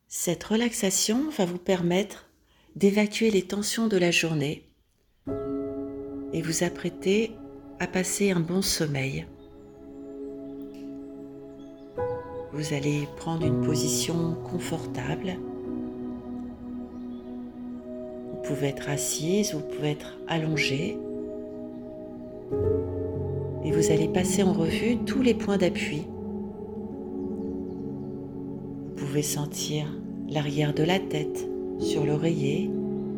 Cette relaxation va vous permettre d'évacuer les tensions de la journée et vous apprêter à passer un bon sommeil. Vous allez prendre une position confortable. Vous pouvez être assise, vous pouvez être allongée. Et vous allez passer en revue tous les points d'appui. Vous pouvez sentir l'arrière de la tête sur l'oreiller,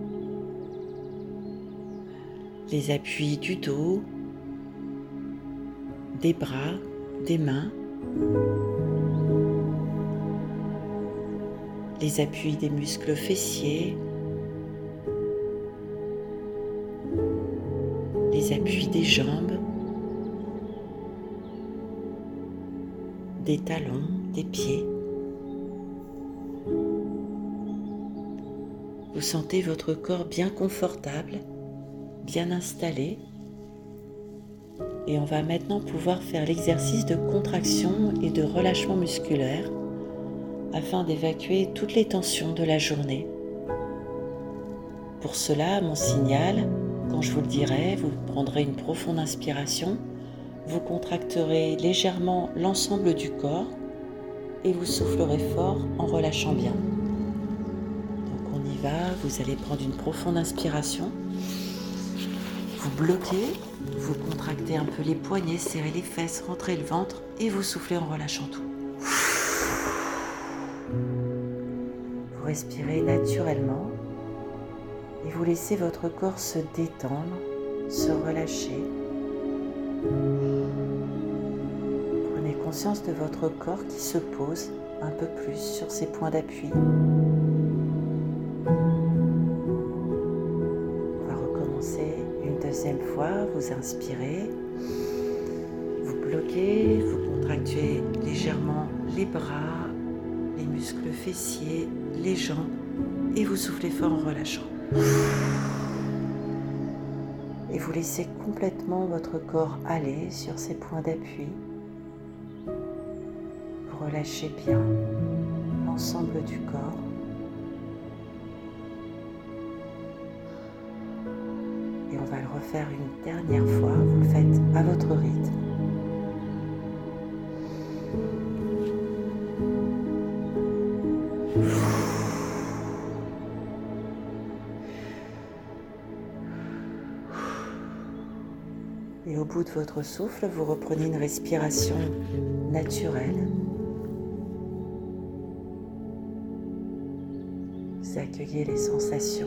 les appuis du dos, des bras, des mains, les appuis des muscles fessiers, les appuis des jambes, des talons, des pieds. Vous sentez votre corps bien confortable, bien installé. Et on va maintenant pouvoir faire l'exercice de contraction et de relâchement musculaire afin d'évacuer toutes les tensions de la journée. Pour cela, à mon signal, quand je vous le dirai, vous prendrez une profonde inspiration, vous contracterez légèrement l'ensemble du corps et vous soufflerez fort en relâchant bien. Donc on y va, vous allez prendre une profonde inspiration, vous bloquez, vous contractez un peu les poignets, serrez les fesses, rentrez le ventre et vous soufflez en relâchant tout. Vous respirez naturellement et vous laissez votre corps se détendre, se relâcher. Prenez conscience de votre corps qui se pose un peu plus sur ses points d'appui. On va recommencer une deuxième fois. Vous inspirez, vous bloquez, vous contractez légèrement les bras, les muscles fessiers, les jambes et vous soufflez fort en relâchant. Et vous laissez complètement votre corps aller sur ses points d'appui. Vous relâchez bien l'ensemble du corps. Et on va le refaire une dernière fois. Vous le faites à votre rythme. Et au bout de votre souffle, vous reprenez une respiration naturelle. Vous accueillez les sensations,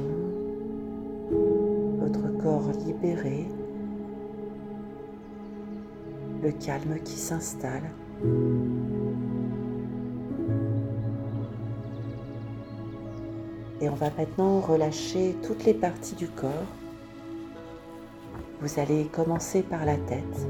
votre corps libéré, le calme qui s'installe. Et on va maintenant relâcher toutes les parties du corps. Vous allez commencer par la tête.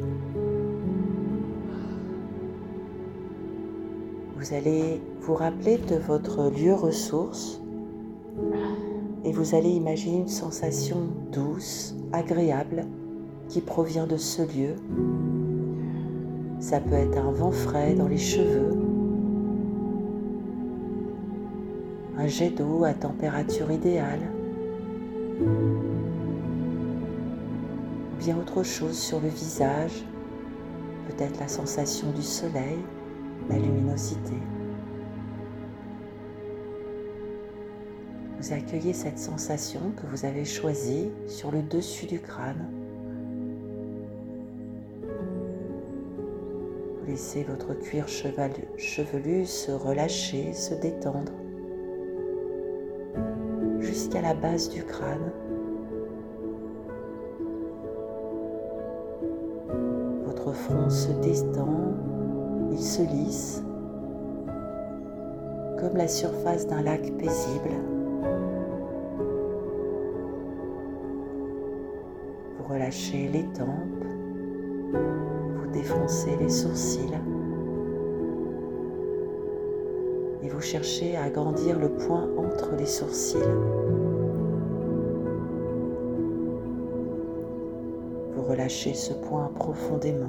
Vous allez vous rappeler de votre lieu ressource et vous allez imaginer une sensation douce, agréable qui provient de ce lieu. Ça peut être un vent frais dans les cheveux, un jet d'eau à température idéale, bien autre chose sur le visage, peut-être la sensation du soleil, la luminosité. Vous accueillez cette sensation que vous avez choisie sur le dessus du crâne. Vous laissez votre cuir chevelu se relâcher, se détendre jusqu'à la base du crâne. Votre front se détend, il se lisse, comme la surface d'un lac paisible. Vous relâchez les tempes, vous défoncez les sourcils et vous cherchez à agrandir le point entre les sourcils. Vous relâchez ce point profondément.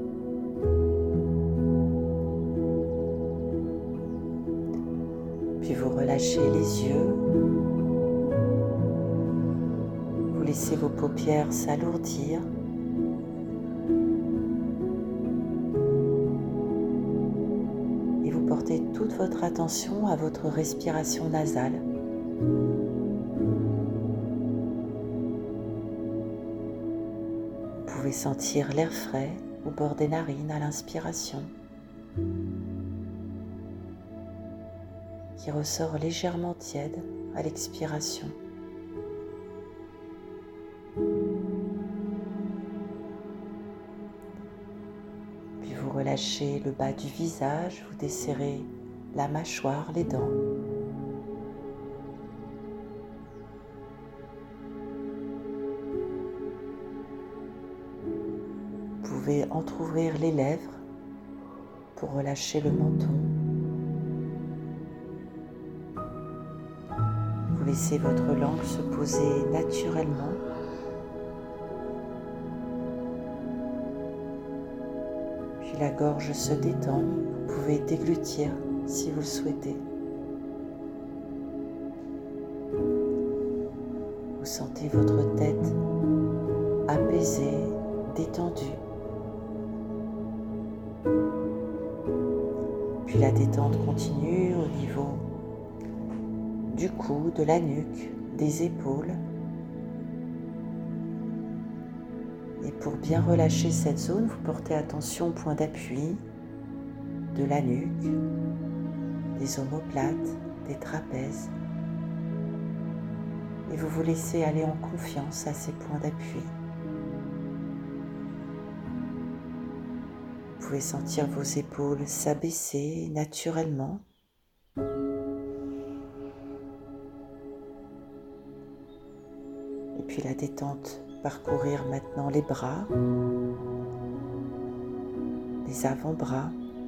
Puis Puis vous relâchez les yeux. Vous laissez vos paupières s'alourdir. Et vous portez toute votre attention à votre respiration nasale. Vous pouvez sentir l'air frais au bord des narines à l'inspiration, qui ressort légèrement tiède à l'expiration. Puis vous relâchez le bas du visage, vous desserrez la mâchoire, les dents. Vous pouvez entrouvrir les lèvres pour relâcher le menton. Vous laissez votre langue se poser naturellement. Puis la gorge se détend. Vous pouvez déglutir si vous le souhaitez. Vous sentez votre tête apaisée, détendue. Puis la détente continue au niveau du cou, de la nuque, des épaules. Et pour bien relâcher cette zone, vous portez attention au point d'appui de la nuque, des omoplates, des trapèzes. Et vous vous laissez aller en confiance à ces points d'appui. Vous pouvez sentir vos épaules s'abaisser naturellement. Et puis la détente parcourir maintenant les bras, les avant-bras,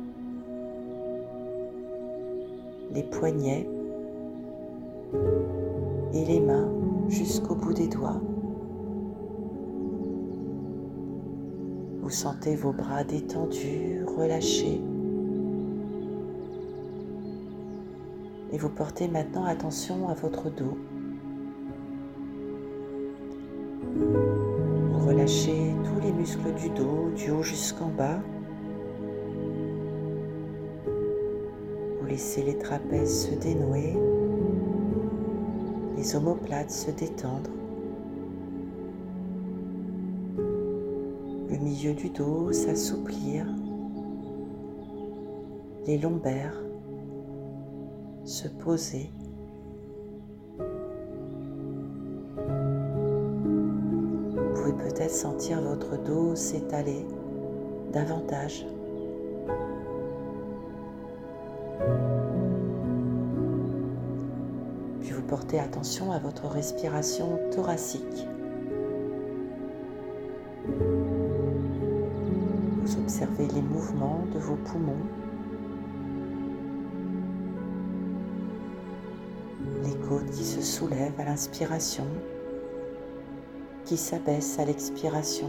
les poignets et les mains jusqu'au bout des doigts. Vous sentez vos bras détendus, relâchés. Et vous portez maintenant attention à votre dos. Vous relâchez tous les muscles du dos, du haut jusqu'en bas. Vous laissez les trapèzes se dénouer, les omoplates se détendre. Le milieu du dos s'assouplir, les lombaires se poser. Vous pouvez peut-être sentir votre dos s'étaler davantage. Puis vous portez attention à votre respiration thoracique. Vous observez les mouvements de vos poumons, les côtes qui se soulèvent à l'inspiration, qui s'abaissent à l'expiration.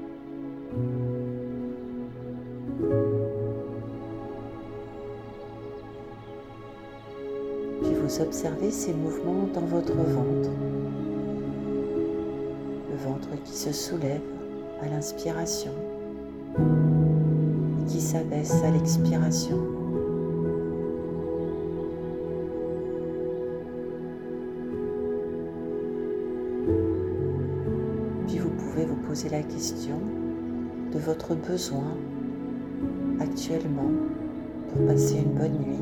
Puis vous observez ces mouvements dans votre ventre, le ventre qui se soulève à l'inspiration et qui s'abaisse à l'expiration. Puis vous pouvez vous poser la question de votre besoin actuellement pour passer une bonne nuit.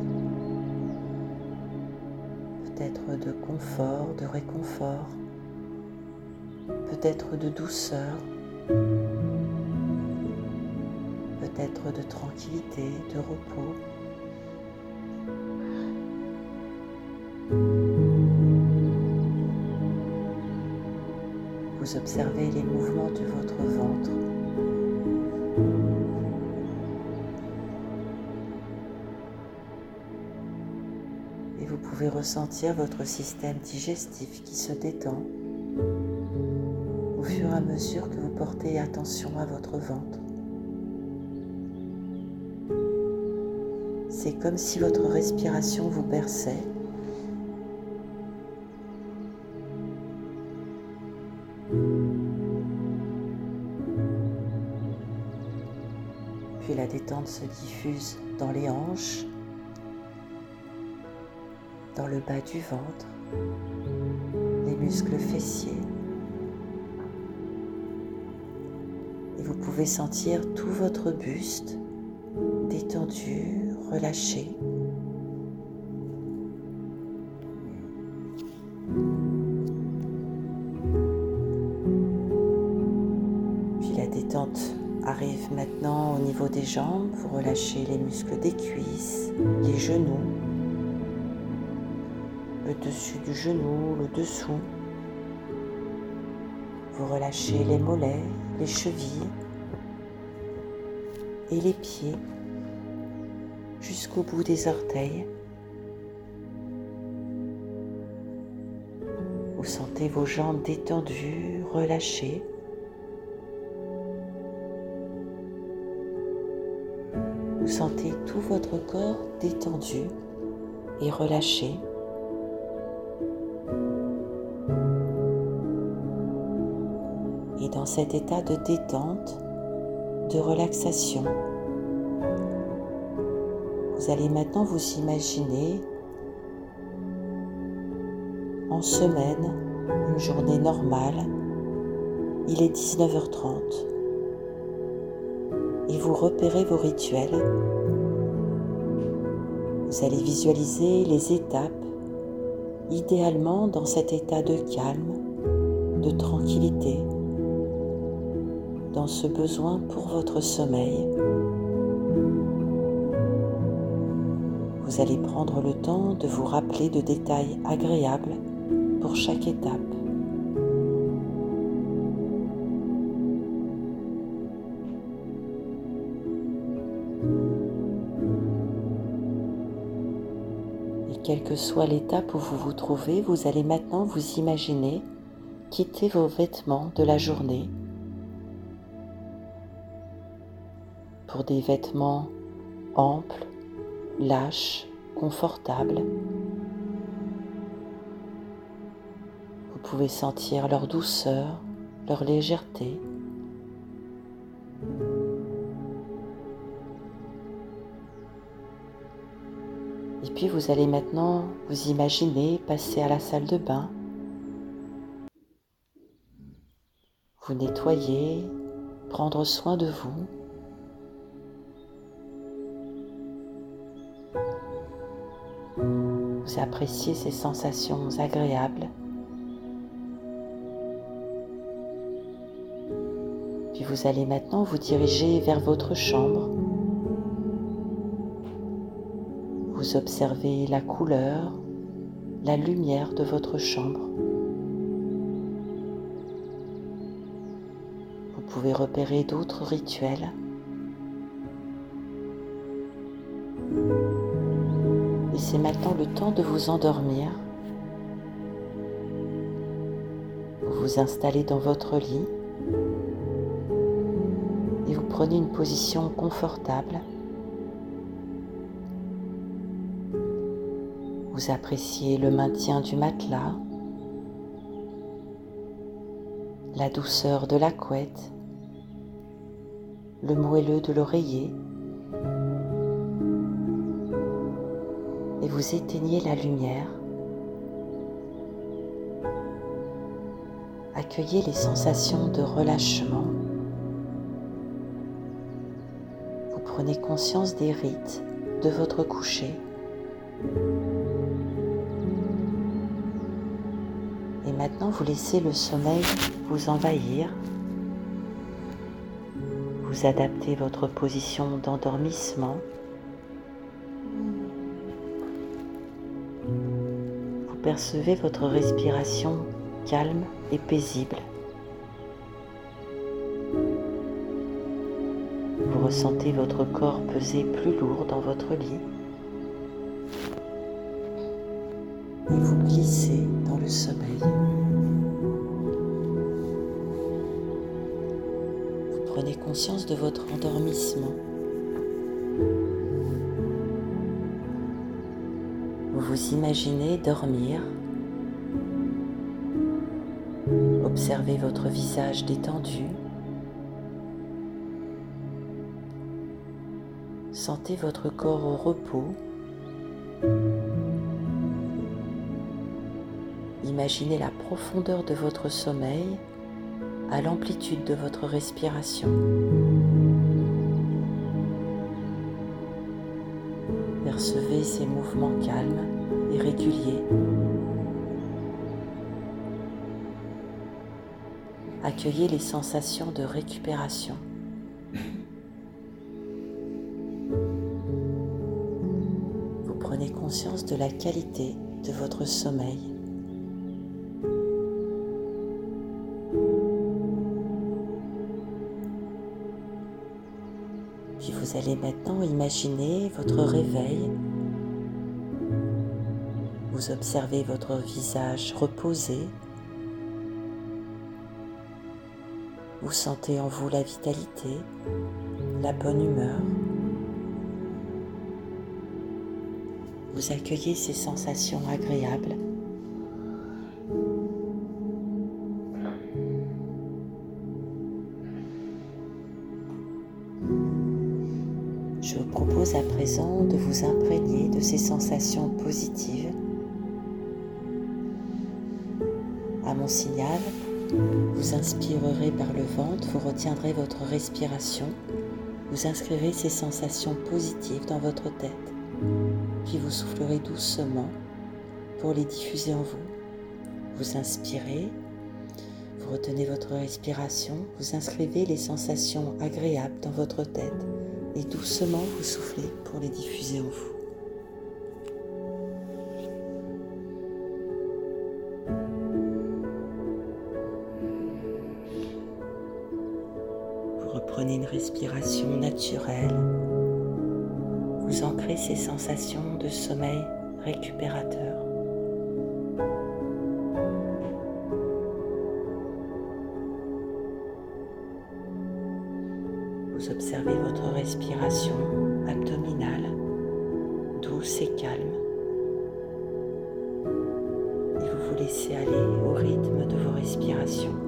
Peut-être de confort, de réconfort, peut-être de douceur, peut-être de tranquillité, de repos. Vous observez les mouvements de votre ventre. Et vous pouvez ressentir votre système digestif qui se détend au fur et à mesure que vous portez attention à votre ventre. C'est comme si votre respiration vous berçait la détente se diffuse dans les hanches, dans le bas du ventre, les muscles fessiers. Et vous pouvez sentir tout votre buste détendu, relâché. Puis la détente arrive maintenant au niveau des jambes. Vous relâchez les muscles des cuisses, les genoux, le dessus du genou, le dessous. Vous relâchez les mollets, les chevilles et les pieds jusqu'au bout des orteils. Vous sentez vos jambes détendues, relâchées. Vous sentez tout votre corps détendu et relâché. Et dans cet état de détente, de relaxation, vous allez maintenant vous imaginer en semaine, une journée normale. Il est 19h30 et vous repérez vos rituels. Vous allez visualiser les étapes, idéalement dans cet état de calme, de tranquillité, dans ce besoin pour votre sommeil. Vous allez prendre le temps de vous rappeler de détails agréables pour chaque étape. Et quelle que soit l'étape où vous vous trouvez, vous allez maintenant vous imaginer quitter vos vêtements de la journée pour des vêtements amples, lâches, confortables. Vous pouvez sentir leur douceur, leur légèreté. Et puis vous allez maintenant vous imaginer passer à la salle de bain. Vous nettoyer, prendre soin de vous. Vous appréciez ces sensations agréables. Puis vous allez maintenant vous diriger vers votre chambre. Vous observez la couleur, la lumière de votre chambre. Vous pouvez repérer d'autres rituels. Et c'est maintenant le temps de vous endormir. Vous vous installez dans votre lit et vous prenez une position confortable. Vous appréciez le maintien du matelas, la douceur de la couette, le moelleux de l'oreiller. Et vous éteignez la lumière. Accueillez les sensations de relâchement. Vous prenez conscience des rites de votre coucher. Et maintenant, vous laissez le sommeil vous envahir. Vous adaptez votre position d'endormissement. Vous percevez votre respiration calme et paisible. Vous ressentez votre corps peser plus lourd dans votre lit. Et vous glissez dans le sommeil. Vous prenez conscience de votre endormissement. Vous vous imaginez dormir. Observez votre visage détendu. Sentez votre corps au repos. Imaginez la profondeur de votre sommeil à l'amplitude de votre respiration. Percevez ces mouvements calmes et réguliers. Accueillez les sensations de récupération. Vous prenez conscience de la qualité de votre sommeil. Puis vous allez maintenant imaginer votre réveil. Vous observez votre visage reposé. Vous sentez en vous la vitalité, la bonne humeur. Vous accueillez ces sensations agréables. Je vous propose à présent de vous imprégner de ces sensations positives. À mon signal, vous inspirerez par le ventre, vous retiendrez votre respiration, vous inscrirez ces sensations positives dans votre tête, puis vous soufflerez doucement pour les diffuser en vous. Vous inspirez, vous retenez votre respiration, vous inscrivez les sensations agréables dans votre tête et doucement vous soufflez pour les diffuser en vous. Reprenez une respiration naturelle. Vous ancrez ces sensations de sommeil récupérateur. Vous observez votre respiration abdominale, douce et calme. Et vous vous laissez aller au rythme de vos respirations.